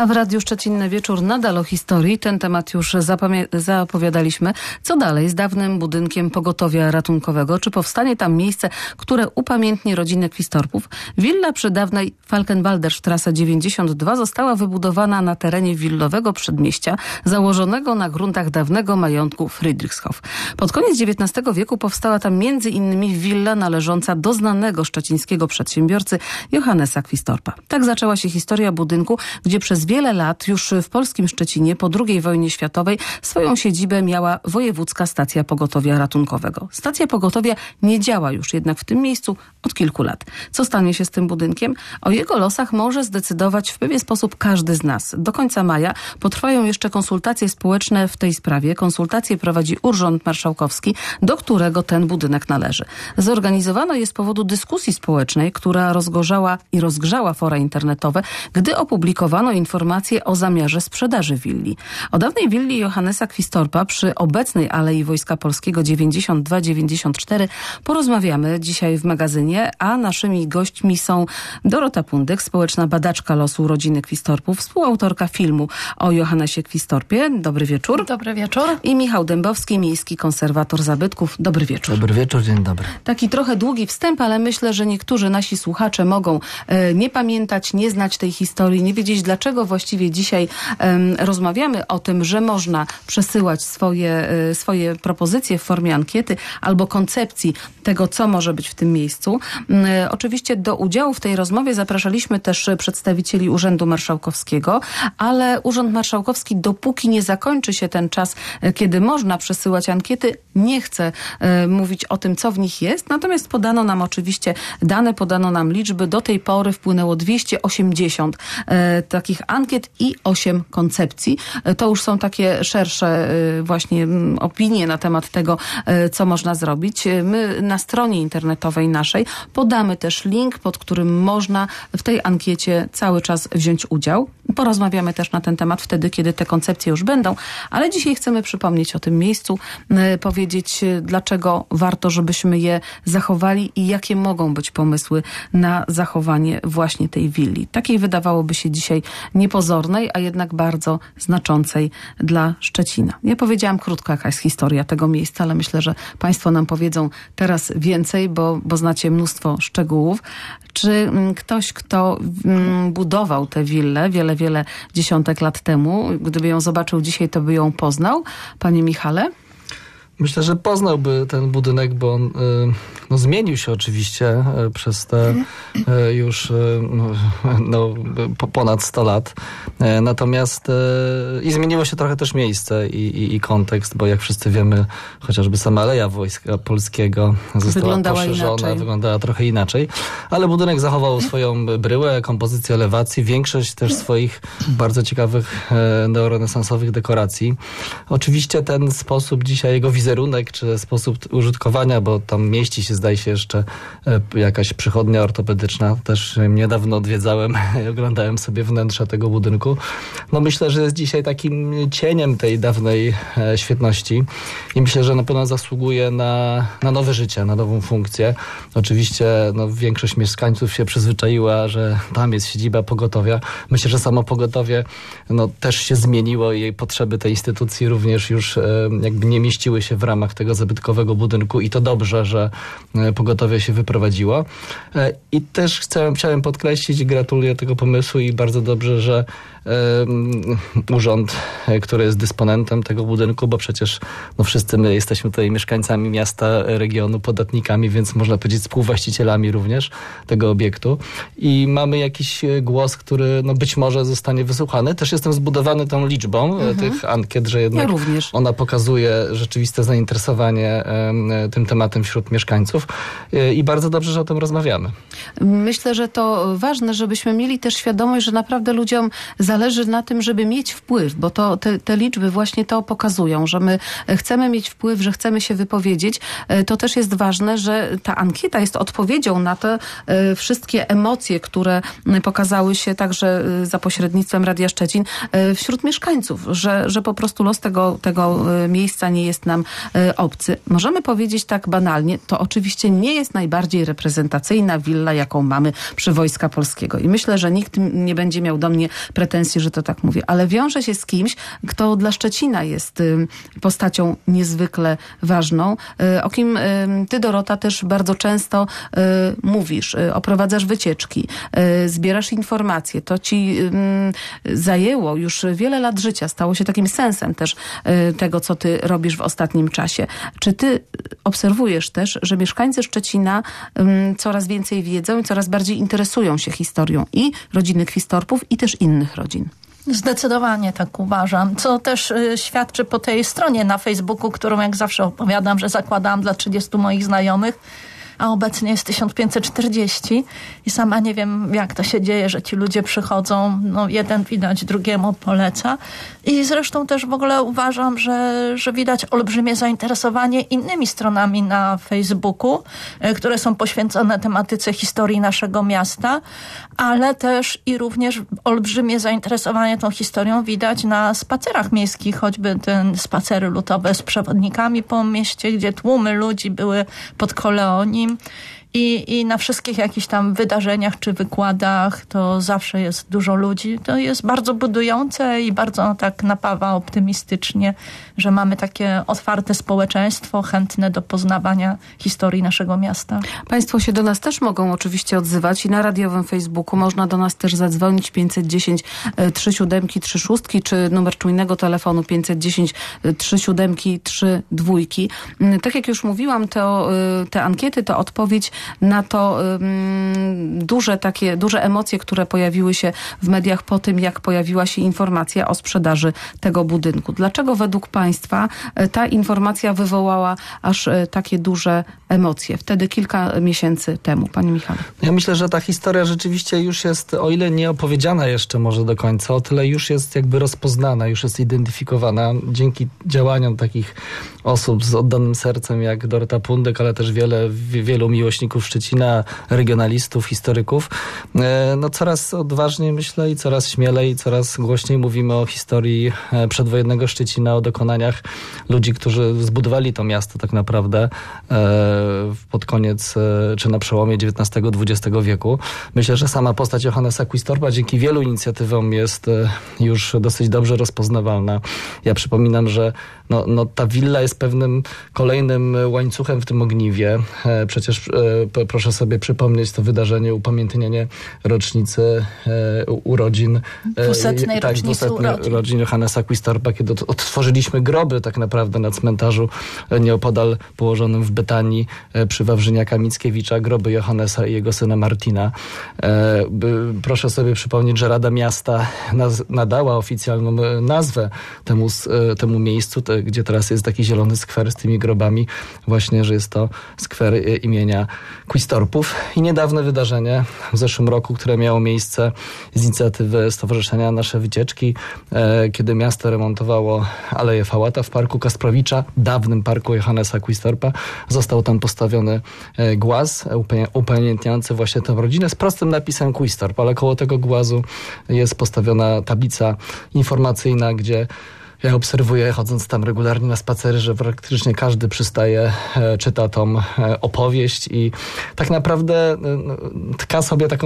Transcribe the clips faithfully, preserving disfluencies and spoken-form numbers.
A w Radiu Szczecin Wieczór nadal o historii. Ten temat już zapowiadaliśmy. Co dalej z dawnym budynkiem pogotowia ratunkowego? Czy powstanie tam miejsce, które upamiętni rodzinę Kwistorpów? Willa przy dawnej Falkenwalder-Strasse dziewięćdziesiąt dwa została wybudowana na terenie willowego przedmieścia, założonego na gruntach dawnego majątku Friedrichshof. Pod koniec dziewiętnastego wieku powstała tam między innymi willa należąca do znanego szczecińskiego przedsiębiorcy Johannesa Kwistorpa. Tak zaczęła się historia budynku, gdzie przez wiele lat już w polskim Szczecinie po drugiej wojnie światowej swoją siedzibę miała Wojewódzka Stacja Pogotowia Ratunkowego. Stacja pogotowia nie działa już jednak w tym miejscu od kilku lat. Co stanie się z tym budynkiem? O jego losach może zdecydować w pewien sposób każdy z nas. Do końca maja potrwają jeszcze konsultacje społeczne w tej sprawie. Konsultacje prowadzi Urząd Marszałkowski, do którego ten budynek należy. Zorganizowano je z powodu dyskusji społecznej, która rozgorzała i rozgrzała fora internetowe, gdy opublikowano informacje o zamiarze sprzedaży willi. O dawnej willi Johannesa Kwistorpa przy obecnej Alei Wojska Polskiego dziewięćdziesiąt dwa dziewięćdziesiąt cztery porozmawiamy dzisiaj w magazynie, a naszymi gośćmi są Dorota Pundyk, społeczna badaczka losu rodziny Kwistorpów, współautorka filmu o Johannesie Kwistorpie. Dobry wieczór. Dobry wieczór. I Michał Dębowski, miejski konserwator zabytków. Dobry wieczór. Dobry wieczór, dzień dobry. Taki trochę długi wstęp, ale myślę, że niektórzy nasi słuchacze mogą e, nie pamiętać, nie znać tej historii, nie wiedzieć, dlaczego właściwie dzisiaj e, rozmawiamy o tym, że można przesyłać swoje, e, swoje propozycje w formie ankiety albo koncepcji tego, co może być w tym miejscu. E, oczywiście do udziału w tej rozmowie zapraszaliśmy też przedstawicieli Urzędu Marszałkowskiego, ale Urząd Marszałkowski, dopóki nie zakończy się ten czas, e, kiedy można przesyłać ankiety, nie chce e, mówić o tym, co w nich jest. Natomiast podano nam oczywiście dane, podano nam liczby. Do tej pory wpłynęło dwieście osiemdziesiąt e, takich ankiet i osiem koncepcji. E, to już są takie szersze e, właśnie m, opinie na temat tego, e, co można zrobić. E, my na stronie internetowej naszej podamy też link, pod którym można w tej ankiecie cały czas wziąć udział. Porozmawiamy też na ten temat wtedy, kiedy te koncepcje już będą, ale dzisiaj chcemy przypomnieć o tym miejscu, e, powiedzieć, dlaczego warto, żebyśmy je zachowali i jakie mogą być pomysły na zachowanie właśnie tej willi. Takiej wydawałoby się dzisiaj niepozornej, a jednak bardzo znaczącej dla Szczecina. Ja powiedziałam krótko, jaka jest historia tego miejsca, ale myślę, że Państwo nam powiedzą teraz więcej, bo, bo znacie mnóstwo szczegółów. Czy ktoś, kto budował tę willę wiele, wiele dziesiątek lat temu, gdyby ją zobaczył dzisiaj, to by ją poznał? Panie Michale? Myślę, że poznałby ten budynek, bo on no, zmienił się oczywiście przez te już no, po ponad sto lat. Natomiast i zmieniło się trochę też miejsce i, i, i kontekst, bo jak wszyscy wiemy, chociażby sama Aleja Wojska Polskiego została wyglądała poszerzona, inaczej. wyglądała trochę inaczej. Ale budynek zachował swoją bryłę, kompozycję elewacji, większość też swoich bardzo ciekawych neorenesansowych dekoracji. Oczywiście ten sposób dzisiaj, jego wizerunek, czy sposób użytkowania, bo tam mieści się, zdaje się, jeszcze jakaś przychodnia ortopedyczna. Też niedawno odwiedzałem i oglądałem sobie wnętrze tego budynku. No myślę, że jest dzisiaj takim cieniem tej dawnej świetności i myślę, że na pewno zasługuje na, na nowe życie, na nową funkcję. Oczywiście no, większość mieszkańców się przyzwyczaiła, że tam jest siedziba pogotowia. Myślę, że samo pogotowie no, też się zmieniło i jej potrzeby tej instytucji również już jakby nie mieściły się w ramach tego zabytkowego budynku i to dobrze, że pogotowie się wyprowadziło. I też chciałem, chciałem podkreślić, gratuluję tego pomysłu i bardzo dobrze, że um, urząd, który jest dysponentem tego budynku, bo przecież no, wszyscy my jesteśmy tutaj mieszkańcami miasta, regionu, podatnikami, więc można powiedzieć współwłaścicielami również tego obiektu i mamy jakiś głos, który no, być może zostanie wysłuchany. Też jestem zbudowany tą liczbą mhm. tych ankiet, że jednak ja również. Ona pokazuje rzeczywiste zainteresowanie tym tematem wśród mieszkańców i bardzo dobrze, że o tym rozmawiamy. Myślę, że to ważne, żebyśmy mieli też świadomość, że naprawdę ludziom zależy na tym, żeby mieć wpływ, bo to te, te liczby właśnie to pokazują, że my chcemy mieć wpływ, że chcemy się wypowiedzieć. To też jest ważne, że ta ankieta jest odpowiedzią na te wszystkie emocje, które pokazały się także za pośrednictwem Radia Szczecin wśród mieszkańców, że, że po prostu los tego, tego miejsca nie jest nam e, obcy. Możemy powiedzieć tak banalnie, to oczywiście nie jest najbardziej reprezentacyjna willa, jaką mamy przy Wojska Polskiego. I myślę, że nikt nie będzie miał do mnie pretensji, że to tak mówię. Ale wiąże się z kimś, kto dla Szczecina jest y, postacią niezwykle ważną, y, o kim y, ty, Dorota, też bardzo często y, mówisz, y, oprowadzasz wycieczki, y, zbierasz informacje. To ci y, zajęło już wiele lat życia, stało się takim sensem też y, tego, co ty robisz w ostatnim czasie. Czy ty obserwujesz też, że mieszkańcy Szczecina y, coraz więcej wiedzą i coraz bardziej interesują się historią i rodziny Quistorpów, i też innych rodzin? Zdecydowanie tak uważam, co też y, świadczy po tej stronie na Facebooku, którą jak zawsze opowiadam, że zakładałam dla trzydziestu moich znajomych, a obecnie jest tysiąc pięćset czterdzieści i sama nie wiem, jak to się dzieje, że ci ludzie przychodzą, no jeden widać, drugiemu poleca. I zresztą też w ogóle uważam, że, że widać olbrzymie zainteresowanie innymi stronami na Facebooku, które są poświęcone tematyce historii naszego miasta, ale też i również olbrzymie zainteresowanie tą historią widać na spacerach miejskich, choćby ten spacery lutowe z przewodnikami po mieście, gdzie tłumy ludzi były pod Koleonim. I, I na wszystkich jakichś tam wydarzeniach czy wykładach to zawsze jest dużo ludzi. To jest bardzo budujące i bardzo tak napawa optymistycznie, że mamy takie otwarte społeczeństwo, chętne do poznawania historii naszego miasta. Państwo się do nas też mogą oczywiście odzywać i na radiowym Facebooku można do nas też zadzwonić pięćset dziesięć trzy siódemki trzy szóstki czy numer czujnego telefonu pięćset dziesięć trzy siódemki trzy dwójki. Tak jak już mówiłam, to, te ankiety to odpowiedź na to um, duże takie, duże emocje, które pojawiły się w mediach po tym, jak pojawiła się informacja o sprzedaży tego budynku. Dlaczego według Państwa ta informacja wywołała aż takie duże emocje? Wtedy kilka miesięcy temu. Panie Michale. Ja myślę, że ta historia rzeczywiście już jest, o ile nie opowiedziana jeszcze może do końca, o tyle już jest jakby rozpoznana, już jest identyfikowana dzięki działaniom takich osób z oddanym sercem jak Dorota Pundek, ale też wiele, wielu miłośników Szczecina, regionalistów, historyków. No coraz odważniej myślę i coraz śmielej, coraz głośniej mówimy o historii przedwojennego Szczecina, o dokonaniach ludzi, którzy zbudowali to miasto tak naprawdę pod koniec, czy na przełomie dziewiętnastego dwudziestego wieku. Myślę, że sama postać Johannesa Quistorpa dzięki wielu inicjatywom jest już dosyć dobrze rozpoznawalna. Ja przypominam, że no, no, ta willa jest pewnym kolejnym łańcuchem w tym ogniwie. Przecież e, proszę sobie przypomnieć to wydarzenie, upamiętnienie rocznicy e, urodzin. Dwusetnej e, tak, rocznicy urodzin. urodzin Johannesa Quistorpa, kiedy odtworzyliśmy groby tak naprawdę na cmentarzu nieopodal położonym w Betanii e, przy Wawrzyniaka Mickiewicza, groby Johannesa i jego syna Martina. E, by, proszę sobie przypomnieć, że Rada Miasta naz, nadała oficjalną nazwę temu, e, temu miejscu, te, gdzie teraz jest taki zielony skwer z tymi grobami, właśnie, że jest to skwer imienia Quistorpów. I niedawne wydarzenie w zeszłym roku, które miało miejsce z inicjatywy Stowarzyszenia Nasze Wycieczki, e, kiedy miasto remontowało Aleję Fałata w Parku Kasprowicza, dawnym parku Johannesa Quistorpa. Został tam postawiony e, głaz upamiętniający właśnie tę rodzinę z prostym napisem Quistorp, ale koło tego głazu jest postawiona tablica informacyjna, gdzie ja obserwuję, chodząc tam regularnie na spacery, że praktycznie każdy przystaje, e, czyta tą e, opowieść i tak naprawdę e, tka sobie taką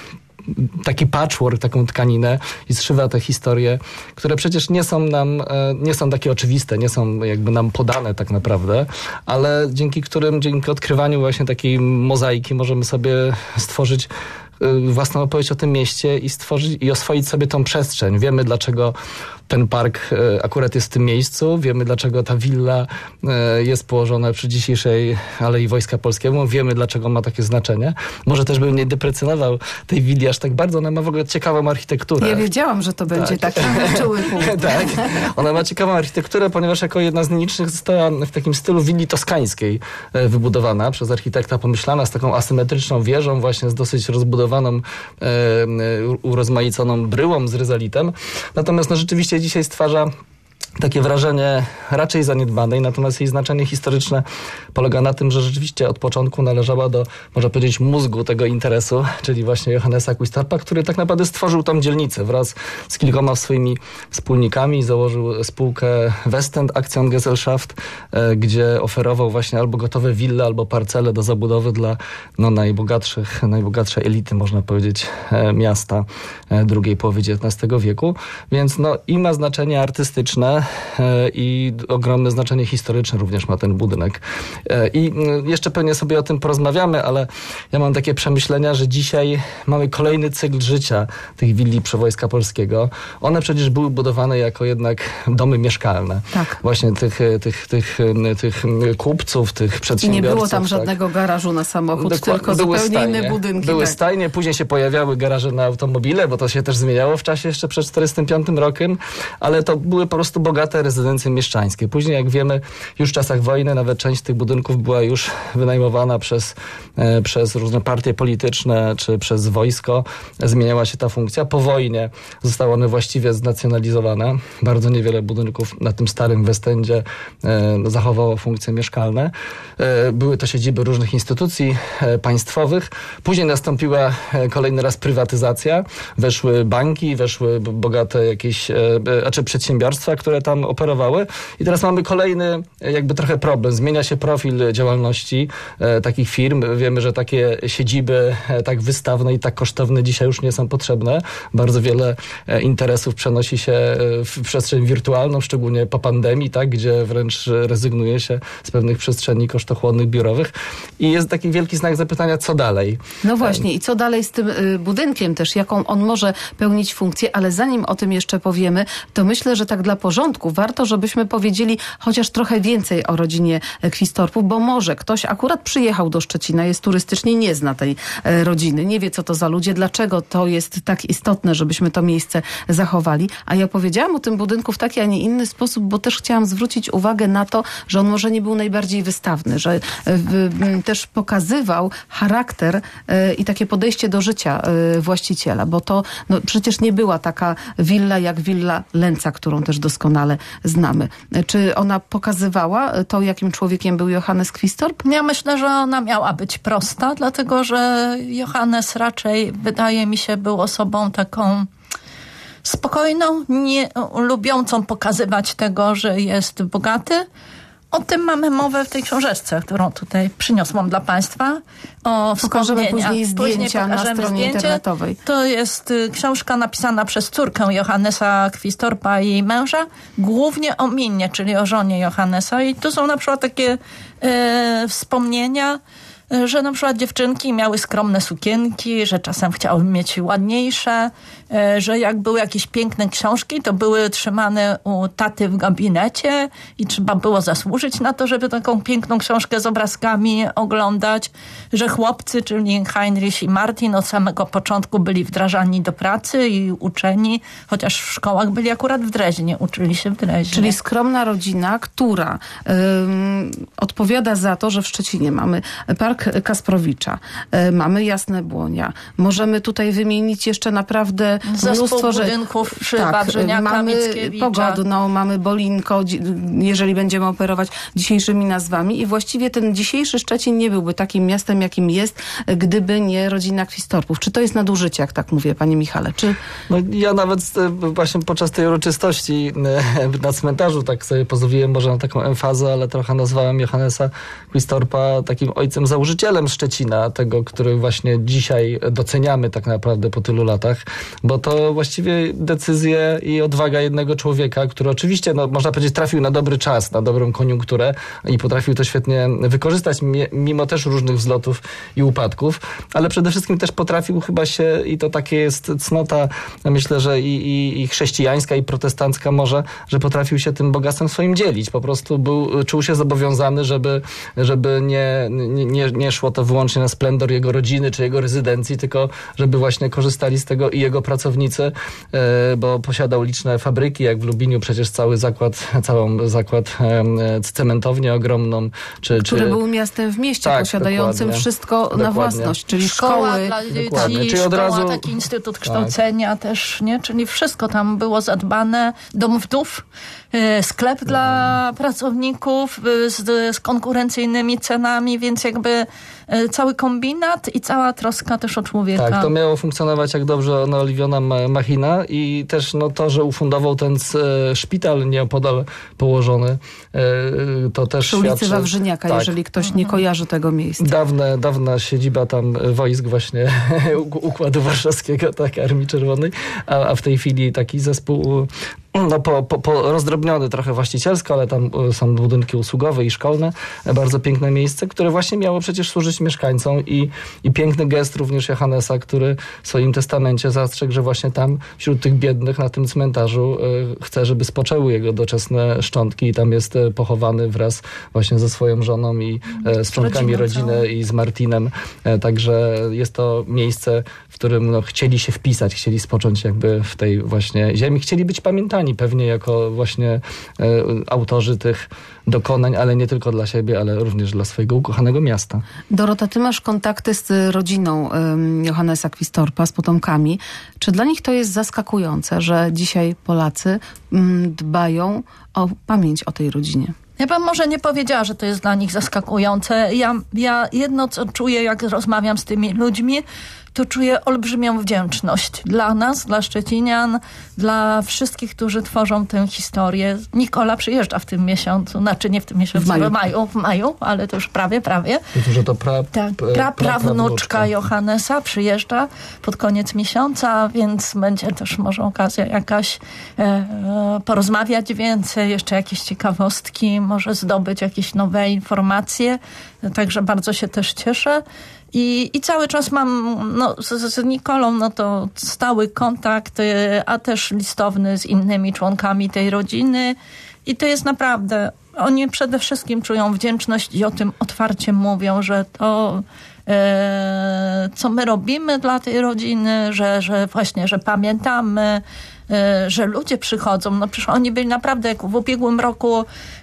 taki patchwork, taką tkaninę i zszywa te historie, które przecież nie są nam, nie są takie oczywiste, nie są jakby nam podane tak naprawdę, ale dzięki którym, dzięki odkrywaniu właśnie takiej mozaiki możemy sobie stworzyć własną opowieść o tym mieście i stworzyć i oswoić sobie tą przestrzeń. Wiemy, dlaczego ten park akurat jest w tym miejscu, wiemy, dlaczego ta willa jest położona przy dzisiejszej Alei Wojska Polskiego, wiemy, dlaczego ma takie znaczenie. Może też bym nie deprecjonował tej willi aż tak bardzo, ona ma w ogóle ciekawą architekturę. Ja wiedziałam, że to będzie tak. taki czuły punkt. Tak, ona ma ciekawą architekturę, ponieważ jako jedna z nielicznych została w takim stylu willi toskańskiej wybudowana przez architekta, pomyślana z taką asymetryczną wieżą, właśnie z dosyć rozbudowaną, urozmaiconą bryłą z ryzalitem. Natomiast no, rzeczywiście dzisiaj stwarza takie wrażenie raczej zaniedbanej, natomiast jej znaczenie historyczne polega na tym, że rzeczywiście od początku należała do, można powiedzieć, mózgu tego interesu, czyli właśnie Johannesa Quistorpa, który tak naprawdę stworzył tą dzielnicę wraz z kilkoma swoimi wspólnikami, założył spółkę Westend Aktiengesellschaft, gdzie oferował właśnie albo gotowe wille, albo parcele do zabudowy dla no, najbogatszych, najbogatszej elity, można powiedzieć, miasta drugiej połowy dziewiętnastego wieku. Więc no, i ma znaczenie artystyczne, i ogromne znaczenie historyczne również ma ten budynek. I jeszcze pewnie sobie o tym porozmawiamy, ale ja mam takie przemyślenia, że dzisiaj mamy kolejny cykl życia tych willi Przewojska Polskiego. One przecież były budowane jako jednak domy mieszkalne. Tak. Właśnie tych, tych, tych, tych kupców, tych przedsiębiorców. I nie było tam tak. żadnego garażu na samochód, Dokła- tylko były zupełnie stajnie. inne budynki. Były tak. stajnie, później się pojawiały garaże na automobile, bo to się też zmieniało w czasie jeszcze przed czterdziestym piątym rokiem, ale to były po prostu bogate rezydencje mieszczańskie. Później, jak wiemy, już w czasach wojny nawet część tych budynków była już wynajmowana przez, e, przez różne partie polityczne czy przez wojsko. Zmieniała się ta funkcja. Po wojnie zostały one właściwie znacjonalizowane. Bardzo niewiele budynków na tym starym Westendzie e, zachowało funkcje mieszkalne. E, były to siedziby różnych instytucji e, państwowych. Później nastąpiła e, kolejny raz prywatyzacja. Weszły banki, weszły b- bogate jakieś, e, e, znaczy przedsiębiorstwa, które tam operowały. I teraz mamy kolejny e, jakby trochę problem. Zmienia się profil działalności e, takich firm. Wiemy, że takie siedziby e, tak wystawne i tak kosztowne dzisiaj już nie są potrzebne. Bardzo wiele e, interesów przenosi się e, w przestrzeń wirtualną, szczególnie po pandemii, tak, gdzie wręcz rezygnuje się z pewnych przestrzeni kosztochłonnych, biurowych. I jest taki wielki znak zapytania, co dalej? No właśnie, i co dalej z tym y, budynkiem też, jaką on może pełnić funkcję, ale zanim o tym jeszcze powiemy, to myślę, że tak dla porządku warto, żebyśmy powiedzieli chociaż trochę więcej o rodzinie Quistorpów, bo może ktoś akurat przyjechał do Szczecina, jest turystycznie, nie zna tej e, rodziny, nie wie, co to za ludzie, dlaczego to jest tak istotne, żebyśmy to miejsce zachowali. A ja powiedziałam o tym budynku w taki, a nie inny sposób, bo też chciałam zwrócić uwagę na to, że on może nie był najbardziej wystawny, że w, też pokazywał charakter e, i takie podejście do życia e, właściciela, bo to no, przecież nie była taka willa jak willa Lęca, którą też doskonale znamy. E, Czy ona pokazywała to, jakim człowiekiem był Johannes Quistorp? Ja myślę, że ona miała być prosta, dlatego że Johannes raczej, wydaje mi się, był osobą taką spokojną, nie lubiącą pokazywać tego, że jest bogaty. O tym mamy mowę w tej książeczce, którą tutaj przyniosłam dla Państwa. O Pokażemy wspomnieniach. później zdjęcia Później na stronie zdjęcie. internetowej. To jest y, książka napisana przez córkę Johannesa Quistorpa i jej męża, głównie o Minnie, czyli o żonie Johannesa. I tu są na przykład takie y, wspomnienia, że na przykład dziewczynki miały skromne sukienki, że czasem chciały mieć ładniejsze, że jak były jakieś piękne książki, to były trzymane u taty w gabinecie i trzeba było zasłużyć na to, żeby taką piękną książkę z obrazkami oglądać, że chłopcy, czyli Heinrich i Martin od samego początku byli wdrażani do pracy i uczeni, chociaż w szkołach byli akurat w Dreźnie, uczyli się w Dreźnie. Czyli skromna rodzina, która ym, odpowiada za to, że w Szczecinie mamy Park Kasprowicza, y, mamy Jasne Błonia. Możemy tutaj wymienić jeszcze naprawdę Zespół mnóstwo rzeczy. budynków przy Wawrzyniaka, mamy Mickiewicza. Pogodną, mamy Bolinko, dzi- jeżeli będziemy operować dzisiejszymi nazwami i właściwie ten dzisiejszy Szczecin nie byłby takim miastem, jakim jest, gdyby nie rodzina Quistorpów. Czy to jest nadużycie, jak tak mówię, panie Michale? Czy... No, ja nawet e, właśnie podczas tej uroczystości e, na cmentarzu tak sobie pozwoliłem może na taką emfazę, ale trochę nazwałem Johannesa Quistorpa takim ojcem założycielem Szczecina, tego, który właśnie dzisiaj doceniamy tak naprawdę po tylu latach, bo to właściwie decyzje i odwaga jednego człowieka, który oczywiście, no, można powiedzieć, trafił na dobry czas, na dobrą koniunkturę i potrafił to świetnie wykorzystać, mimo też różnych wzlotów i upadków, ale przede wszystkim też potrafił chyba się, i to takie jest cnota, myślę, że i, i, i chrześcijańska, i protestancka może, że potrafił się tym bogactwem swoim dzielić. Po prostu był, czuł się zobowiązany, żeby, żeby nie, nie, nie szło to wyłącznie na splendor jego rodziny czy jego rezydencji, tylko żeby właśnie korzystali z tego i jego pracownicy, pracownicy, bo posiadał liczne fabryki, jak w Lubliniu przecież cały zakład, całą zakład cementownię ogromną. Czy, Który czy... był miastem w mieście, tak, posiadającym dokładnie. wszystko Dokładnie. na własność, czyli Szkoła szkoły. dla Dokładnie. dzieci, Czyli od szkoła, razu- taki instytut kształcenia też, nie? Czyli wszystko tam było zadbane, dom wdów, y, sklep dla pracowników y, z, z konkurencyjnymi cenami, więc jakby y, cały kombinat i cała troska też o człowieka. Tak, to miało funkcjonować jak dobrze naoliwiona ma- machina i też no, to, że ufundował ten e, szpital nieopodal położony, e, to też Przy ulicy świadczy... Wawrzyniaka, tak. jeżeli ktoś nie kojarzy tego miejsca. Dawne, dawna siedziba tam wojsk właśnie Układu Warszawskiego, tak, Armii Czerwonej, a, a w tej chwili taki zespół no, po, po, po rozdrobniony trochę właścicielsko, ale tam są budynki usługowe i szkolne. Bardzo piękne miejsce, które właśnie miało przecież służyć mieszkańcom i, i piękny gest również Johannesa, który w swoim testamencie zastrzegł, że właśnie tam wśród tych biednych na tym cmentarzu y, chce, żeby spoczęły jego doczesne szczątki i tam jest y, pochowany wraz właśnie ze swoją żoną i y, z członkami rodziny całą. I z Martinem. Y, także jest to miejsce, w którym no, chcieli się wpisać, chcieli spocząć jakby w tej właśnie ziemi, chcieli być pamiętani pewnie jako właśnie e, autorzy tych dokonań, ale nie tylko dla siebie, ale również dla swojego ukochanego miasta. Dorota, ty masz kontakty z rodziną um, Johannesa Quistorpa, z potomkami. Czy dla nich to jest zaskakujące, że dzisiaj Polacy um, dbają o pamięć o tej rodzinie? Ja bym może nie powiedziała, że to jest dla nich zaskakujące. Ja, ja jedno, co czuję, jak rozmawiam z tymi ludźmi, to czuję olbrzymią wdzięczność dla nas, dla szczecinian, dla wszystkich, którzy tworzą tę historię. Nikola przyjeżdża w tym miesiącu, znaczy nie w tym miesiącu, w maju, w maju, w maju ale to już prawie, prawie. Myślę, że to pra, tak, pra, prawnuczka Johannesa przyjeżdża pod koniec miesiąca, więc będzie też może okazja jakaś e, e, porozmawiać więcej, jeszcze jakieś ciekawostki, może zdobyć jakieś nowe informacje. Także bardzo się też cieszę. I, I cały czas mam no, z, z Nikolą no to stały kontakt, a też listowny z innymi członkami tej rodziny. I to jest naprawdę, oni przede wszystkim czują wdzięczność i o tym otwarcie mówią, że to, e, co my robimy dla tej rodziny, że, że właśnie, że pamiętamy, że ludzie przychodzą. No przecież oni byli naprawdę, jak w ubiegłym roku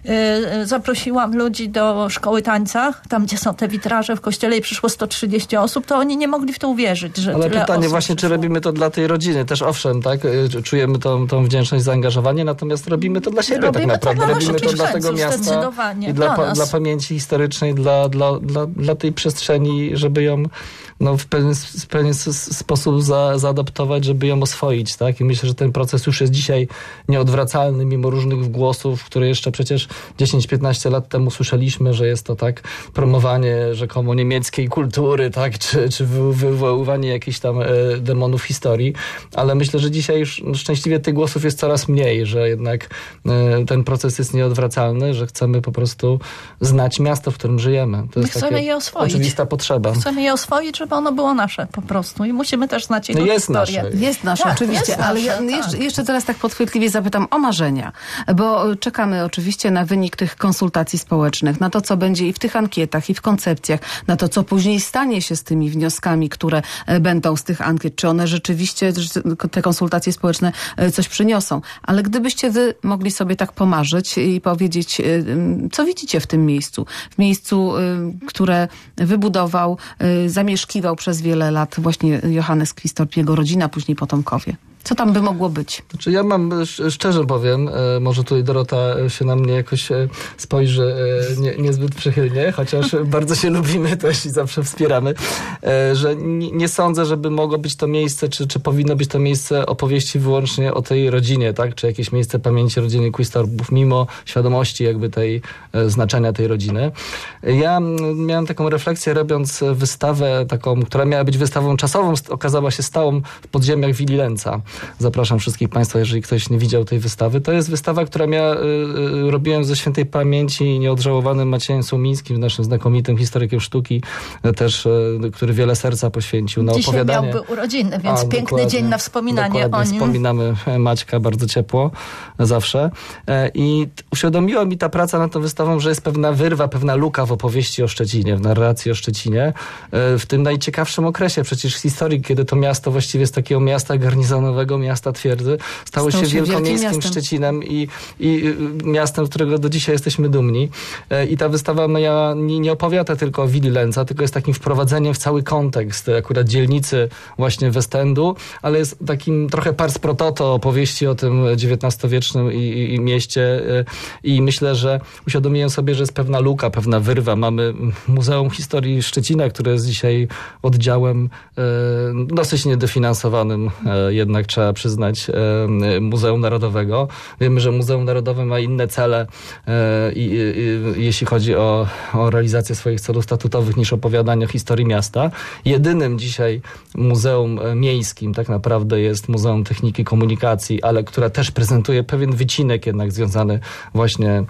y, zaprosiłam ludzi do szkoły tańca, tam gdzie są te witraże w kościele i przyszło sto trzydzieści osób, to oni nie mogli w to uwierzyć, że ale tyle pytanie osób właśnie, przyszło. czy robimy to dla tej rodziny? Też owszem, tak? Czujemy tą, tą wdzięczność, zaangażowanie, natomiast robimy to dla siebie robimy tak naprawdę. To dla robimy to dla tego miasta i dla, dla, pa, dla pamięci historycznej, dla, dla, dla, dla tej przestrzeni, żeby ją no, w pewien, w pewien sposób za, zaadaptować, żeby ją oswoić, tak? I myślę, że ten proces już jest dzisiaj nieodwracalny, mimo różnych głosów, które jeszcze przecież dziesięć piętnaście lat temu słyszeliśmy, że jest to tak promowanie rzekomo niemieckiej kultury, tak? Czy, czy wywoływanie jakichś tam e, demonów historii, ale myślę, że dzisiaj już no, szczęśliwie tych głosów jest coraz mniej, że jednak e, ten proces jest nieodwracalny, że chcemy po prostu znać miasto, w którym żyjemy. To My jest chcemy taka je oswoić. oczywista potrzeba. Chcemy je oswoić, żeby ono było nasze po prostu i musimy też znać jego no jest historię. Nasze. Jest nasze, Tak, oczywiście, jest ale nasze, ja tak. jeszcze, jeszcze teraz tak podchwytliwie zapytam o marzenia, bo czekamy oczywiście na wynik tych konsultacji społecznych, na to, co będzie i w tych ankietach, i w koncepcjach, na to, co później stanie się z tymi wnioskami, które będą z tych ankiet, czy one rzeczywiście, te konsultacje społeczne coś przyniosą. Ale gdybyście wy mogli sobie tak pomarzyć i powiedzieć, co widzicie w tym miejscu, w miejscu, które wybudował, zamieszkiwał przez wiele lat właśnie Johannes Quistorp, jego rodzina, później potomkowie. Co tam by mogło być? Znaczy ja mam, szczerze powiem, może tutaj Dorota się na mnie jakoś spojrzy nie, niezbyt przychylnie, chociaż bardzo się lubimy też i zawsze wspieramy, że nie, nie sądzę, żeby mogło być to miejsce, czy, czy powinno być to miejsce opowieści wyłącznie o tej rodzinie, tak? Czy jakieś miejsce pamięci rodziny Quistorpów, mimo świadomości jakby tej znaczenia tej rodziny. Ja miałem taką refleksję, robiąc wystawę taką, która miała być wystawą czasową, okazała się stałą w podziemiach Willi Lenca. Zapraszam wszystkich Państwa, jeżeli ktoś nie widział tej wystawy. To jest wystawa, która ja robiłem ze świętej pamięci nieodżałowanym Maciejem Słomińskim, naszym znakomitym historykiem sztuki, też, który wiele serca poświęcił na Dzisiaj opowiadanie. miałby urodziny, więc A, piękny dzień na wspominanie o nim. Wspominamy Maćka bardzo ciepło, zawsze. I uświadomiła mi ta praca nad tą wystawą, że jest pewna wyrwa, pewna luka w opowieści o Szczecinie, w narracji o Szczecinie, w tym najciekawszym okresie przecież historii, kiedy to miasto właściwie z takiego miasta garnizonowego, miasta twierdzy, stało, stało się, się wielkomiejskim Szczecinem i, i miastem, z którego do dzisiaj jesteśmy dumni. I ta wystawa moja nie, nie opowiada tylko o willi Lęca, tylko jest takim wprowadzeniem w cały kontekst akurat dzielnicy właśnie West Endu, ale jest takim trochę pars pro toto opowieści o tym dziewiętnastowiecznym i, i, i mieście. I myślę, że uświadomiłem sobie, że jest pewna luka, pewna wyrwa. Mamy Muzeum Historii Szczecina, które jest dzisiaj oddziałem e, dosyć niedofinansowanym, e, jednak trzeba przyznać, e, Muzeum Narodowego. Wiemy, że Muzeum Narodowe ma inne cele, e, i, i, jeśli chodzi o, o realizację swoich celów statutowych, niż opowiadanie o historii miasta. Jedynym dzisiaj muzeum miejskim tak naprawdę jest Muzeum Techniki Komunikacji, ale która też prezentuje pewien wycinek jednak związany właśnie e,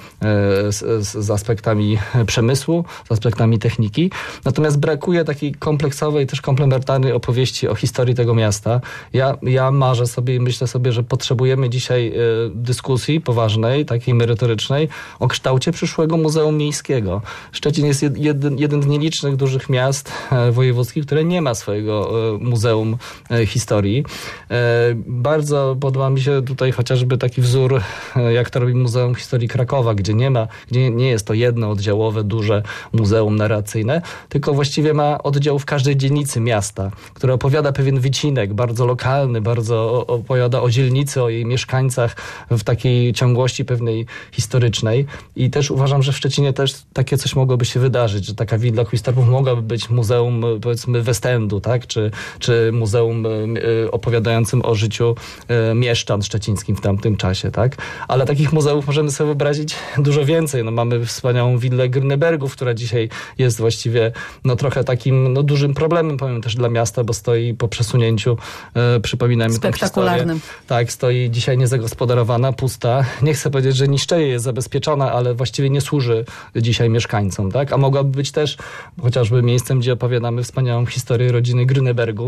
z, z aspektami przemysłu, z aspektami techniki. Natomiast brakuje takiej kompleksowej, też komplementarnej opowieści o historii tego miasta. Ja, ja marzę sobie i myślę sobie, że potrzebujemy dzisiaj e, dyskusji poważnej, takiej merytorycznej, o kształcie przyszłego Muzeum Miejskiego. Szczecin jest jeden, jeden z nielicznych dużych miast e, wojewódzkich, które nie ma swojego e, Muzeum e, Historii. E, bardzo podoba mi się tutaj chociażby taki wzór, e, jak to robi Muzeum Historii Krakowa, gdzie nie ma, gdzie nie jest to jedno oddziałowe, duże muzeum narracyjne, tylko właściwie ma oddział w każdej dzielnicy miasta, który opowiada pewien wycinek, bardzo lokalny, bardzo opowiada o dzielnicy, o jej mieszkańcach w takiej ciągłości pewnej historycznej. I też uważam, że w Szczecinie też takie coś mogłoby się wydarzyć, że taka willa Kuistorpów mogłaby być muzeum, powiedzmy, West Endu, tak? Czy, czy muzeum opowiadającym o życiu mieszczan szczecińskim w tamtym czasie, tak? Ale takich muzeów możemy sobie wyobrazić dużo więcej. No, mamy wspaniałą willę Grünebergów, która dzisiaj jest właściwie no, trochę takim no, dużym problemem, powiem też dla miasta, bo stoi po przesunięciu, e, przypomina mi tę historię. Tak, stoi dzisiaj niezagospodarowana, pusta. Nie chcę powiedzieć, że niszczeje jest zabezpieczona, ale właściwie nie służy dzisiaj mieszkańcom, tak? A mogłaby być też chociażby miejscem, gdzie opowiadamy wspaniałą historię rodziny Grünebergów,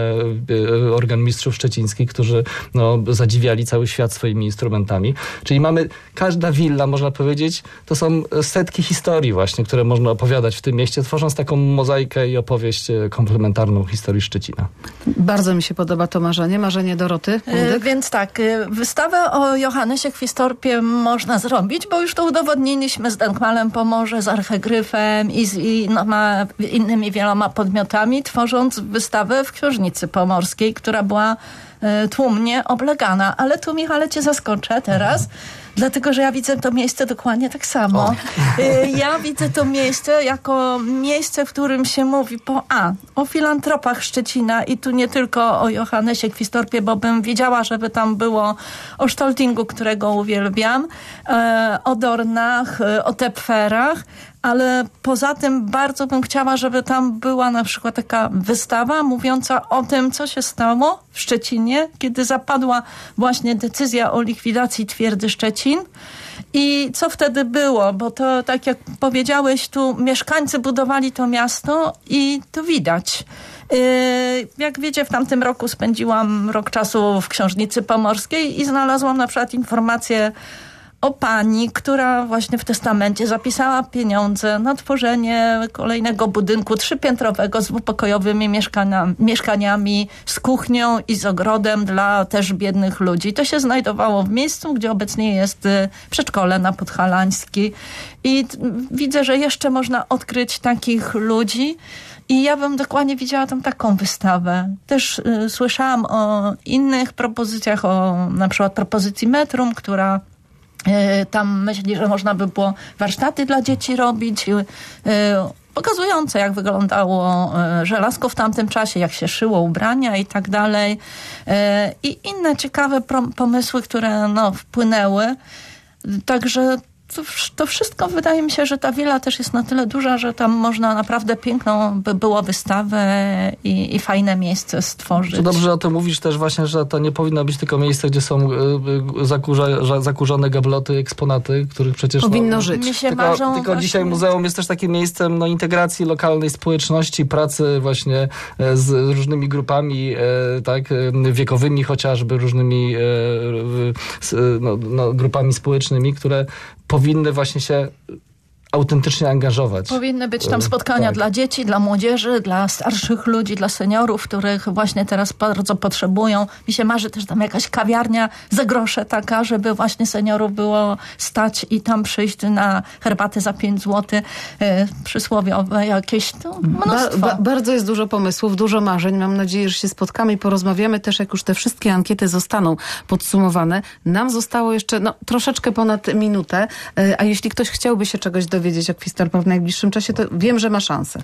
e, e, organ mistrzów szczecińskich, którzy no, zadziwiali cały świat swoimi instrumentami. Czyli mamy, każda willa, można powiedzieć, to są setki historii właśnie, które można opowiadać w tym mieście, tworząc taką mozaikę i opowieść komplementarną historii Szczecina. Bardzo mi się podoba to marzenie. Marzenie Doroty. Yy, więc tak, wystawę o Johannesie Quistorpie można zrobić, bo już to udowodniliśmy z Denkmalem Pomorze, z Archegryfem i z i, no, ma, innymi wieloma podmiotami, tworząc wystawę w Książnicy Pomorskiej, która była y, tłumnie oblegana. Ale tu, Michale, cię zaskoczę teraz. Dlatego, że ja widzę to miejsce dokładnie tak samo. O. Ja widzę to miejsce jako miejsce, w którym się mówi po A, o filantropach Szczecina i tu nie tylko o Johannesie Quistorpie, bo bym wiedziała, żeby tam było o Stoltingu, którego uwielbiam, o Dornach, o Tepferach, ale poza tym bardzo bym chciała, żeby tam była na przykład taka wystawa mówiąca o tym, co się stało w Szczecinie, kiedy zapadła właśnie decyzja o likwidacji twierdzy Szczecin i co wtedy było, bo to tak jak powiedziałeś, tu mieszkańcy budowali to miasto i to widać. Jak wiecie, w tamtym roku spędziłam rok czasu w Książnicy Pomorskiej i znalazłam na przykład informację o pani, która właśnie w testamencie zapisała pieniądze na tworzenie kolejnego budynku trzypiętrowego z dwupokojowymi mieszkaniami, mieszkaniami, z kuchnią i z ogrodem dla też biednych ludzi. To się znajdowało w miejscu, gdzie obecnie jest przedszkole na Podhalańskiej. I widzę, że jeszcze można odkryć takich ludzi. I ja bym dokładnie widziała tam taką wystawę. Też y, słyszałam o innych propozycjach, o na przykład propozycji Metrum, która tam myśli, że można by było warsztaty dla dzieci robić, pokazujące, jak wyglądało żelazko w tamtym czasie, jak się szyło ubrania i tak dalej. I inne ciekawe pomysły, które no, wpłynęły. Także to, to wszystko wydaje mi się, że ta willa też jest na tyle duża, że tam można naprawdę piękną by było wystawę i, i fajne miejsce stworzyć. To dobrze, że o tym mówisz też właśnie, że to nie powinno być tylko miejsce, gdzie są zakurza, zakurzone gabloty, eksponaty, których przecież... Powinno no, żyć. Mi się tylko marzą tylko właśnie... dzisiaj muzeum jest też takim miejscem no, integracji lokalnej społeczności, pracy właśnie z różnymi grupami, tak, wiekowymi chociażby, różnymi no, no, grupami społecznymi, które powinny właśnie się autentycznie angażować. Powinny być tam spotkania tak. dla dzieci, dla młodzieży, dla starszych ludzi, dla seniorów, których właśnie teraz bardzo potrzebują. Mi się marzy też tam jakaś kawiarnia za grosze taka, żeby właśnie seniorów było stać i tam przyjść na herbatę za pięć złotych, e, przysłowiowe jakieś, to mnóstwo. Ba, ba, bardzo jest dużo pomysłów, dużo marzeń. Mam nadzieję, że się spotkamy i porozmawiamy też, jak już te wszystkie ankiety zostaną podsumowane. Nam zostało jeszcze no, troszeczkę ponad minutę, e, a jeśli ktoś chciałby się czegoś dowiedzieć o Kwistorpach w najbliższym czasie, to wiem, że ma szansę.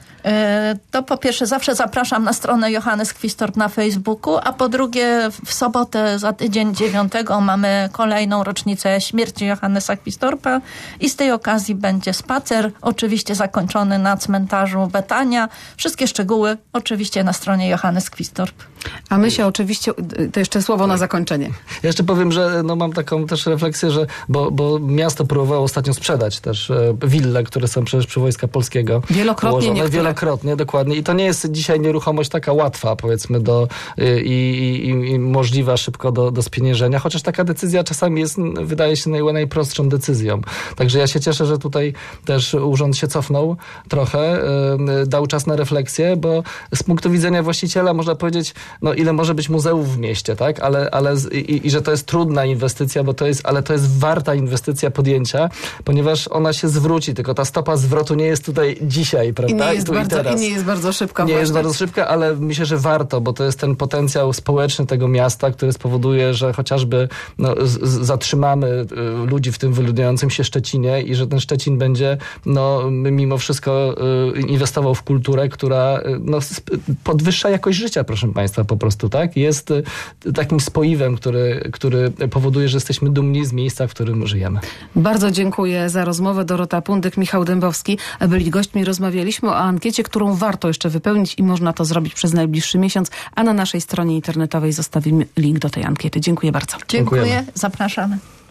To po pierwsze zawsze zapraszam na stronę Johannes Kwistorp na Facebooku, a po drugie w sobotę za tydzień dziewiątego mamy kolejną rocznicę śmierci Johannesa Kwistorpa i z tej okazji będzie spacer, oczywiście zakończony na cmentarzu Betania. Wszystkie szczegóły oczywiście na stronie Johannes Kwistorp. A my się oczywiście, to jeszcze słowo na zakończenie. Ja jeszcze powiem, że no, mam taką też refleksję, że bo, bo miasto próbowało ostatnio sprzedać też e, wille, które są przecież przy Wojska Polskiego. Wielokrotnie niektóre. Wielokrotnie, dokładnie. I to nie jest dzisiaj nieruchomość taka łatwa, powiedzmy, do, i, i, i możliwa szybko do, do spieniężenia, chociaż taka decyzja czasami jest, wydaje się, naj, najprostszą decyzją. Także ja się cieszę, że tutaj też urząd się cofnął trochę, e, dał czas na refleksję, bo z punktu widzenia właściciela można powiedzieć, no ile może być muzeów w mieście, tak? Ale, ale z, i, i że to jest trudna inwestycja, bo to jest, ale to jest warta inwestycja podjęcia, ponieważ ona się zwróci, tylko ta stopa zwrotu nie jest tutaj dzisiaj, prawda? I nie jest, I tu bardzo, i teraz. i nie jest bardzo szybka. Nie właśnie. jest bardzo szybka, ale myślę, że warto, bo to jest ten potencjał społeczny tego miasta, który spowoduje, że chociażby no, z, z, zatrzymamy y, ludzi w tym wyludniającym się Szczecinie i że ten Szczecin będzie no, mimo wszystko y, inwestował w kulturę, która y, no, podwyższa jakość życia, proszę Państwa, po prostu, tak? Jest y, takim spoiwem, który, który powoduje, że jesteśmy dumni z miejsca, w którym żyjemy. Bardzo dziękuję za rozmowę. Dorota Pundyk, Michał Dębowski byli gośćmi. Rozmawialiśmy o ankiecie, którą warto jeszcze wypełnić i można to zrobić przez najbliższy miesiąc, a na naszej stronie internetowej zostawimy link do tej ankiety. Dziękuję bardzo. Dziękuję. Dziękujemy. Zapraszamy.